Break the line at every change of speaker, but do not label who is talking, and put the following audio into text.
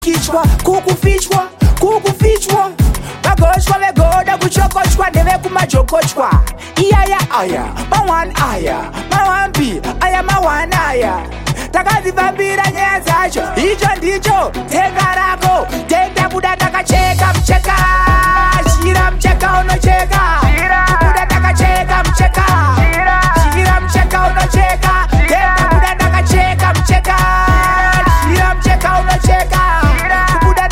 kichwa kukufichwa bagoshwa begoda kuchokochwa neve kumajokochwa iyaya aya mawan aya mawambi aya mawan aya takazivambira nyaya dzacho icho ndicho tegarako